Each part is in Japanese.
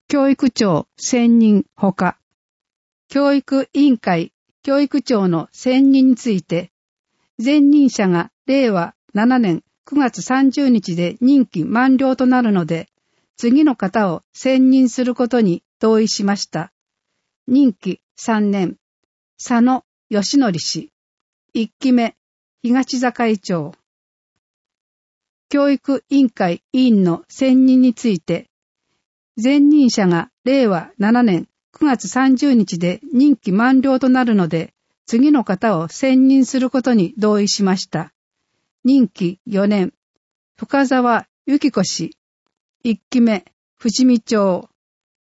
教育長選任ほか、教育委員会教育長の選任について、前任者が令和7年9月30日で任期満了となるので、次の方を選任することに同意しました。任期3年、佐野義則氏、1期目、東坂井町。教育委員会委員の選任について、前任者が令和7年9月30日で任期満了となるので、次の方を選任することに同意しました。任期4年、深沢幸子氏、1期目、富士見町。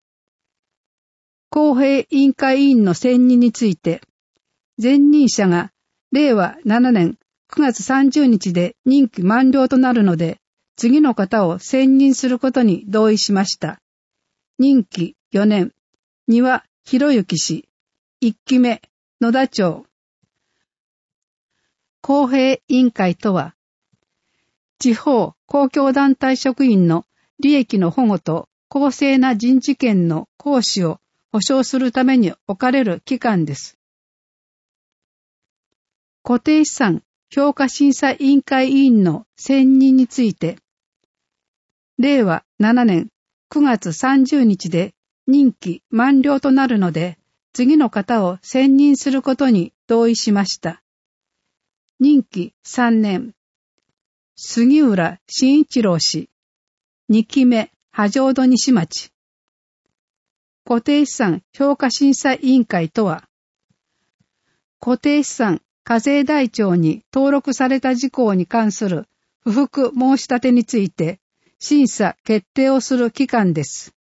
公平委員会委員の選任について、前任者が令和7年9月30日で任期満了となるので、次の方を選任することに同意しました。任期4年、丹羽博之氏、1期目、野田町。公平委員会とは、地方公共団体職員の利益の保護と公正な人事権の行使を保障するために置かれる機関です。固定資産評価審査委員会委員の選任について、令和7年9月30日で任期満了となるので、次の方を選任することに同意しました。任期3年、杉浦慎一郎氏、2期目、波状戸西町。固定資産評価審査委員会とは、固定資産課税台帳に登録された事項に関する不服申し立てについて審査決定をする機関です。